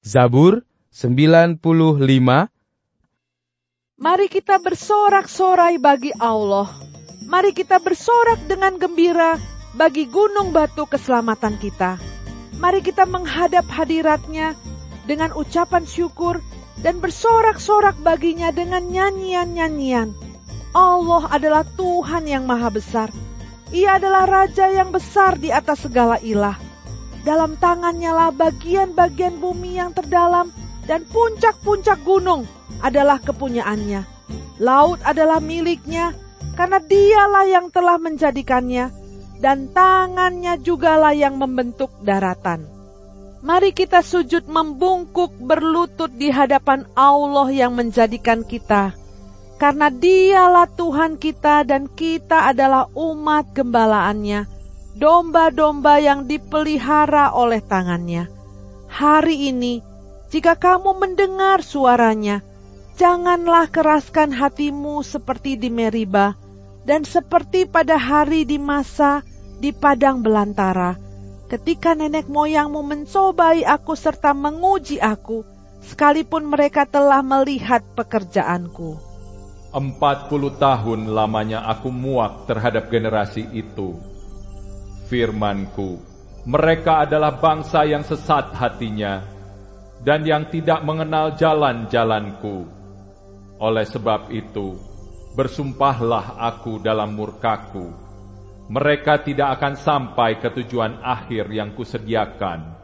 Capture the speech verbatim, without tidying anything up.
Zabur sembilan puluh lima. Mari kita bersorak-sorai bagi Allah. Mari kita bersorak dengan gembira bagi gunung batu keselamatan kita. Mari kita menghadap hadirat-Nya dengan ucapan syukur dan bersorak-sorak baginya dengan nyanyian-nyanyian. Allah adalah Tuhan yang maha besar. Ia adalah Raja yang besar di atas segala ilah. Dalam tangannya lah bagian-bagian bumi yang terdalam, dan puncak-puncak gunung adalah kepunyaannya. Laut adalah miliknya, karena dialah yang telah menjadikannya, dan tangannya jugalah yang membentuk daratan. Mari kita sujud membungkuk berlutut di hadapan Allah yang menjadikan kita, karena dialah Tuhan kita dan kita adalah umat gembalaannya, domba-domba yang dipelihara oleh tangannya. Hari ini, jika kamu mendengar suaranya, janganlah keraskan hatimu seperti di Meriba, dan seperti pada hari di Masa di padang belantara, ketika nenek moyangmu mencobai aku serta menguji aku, sekalipun mereka telah melihat pekerjaanku. Empat puluh tahun lamanya aku muak terhadap generasi itu. Firman-Ku, mereka adalah bangsa yang sesat hatinya, dan yang tidak mengenal jalan-jalan-Ku. Oleh sebab itu, bersumpahlah aku dalam murka-Ku, mereka tidak akan sampai ke tujuan akhir yang Kusediakan.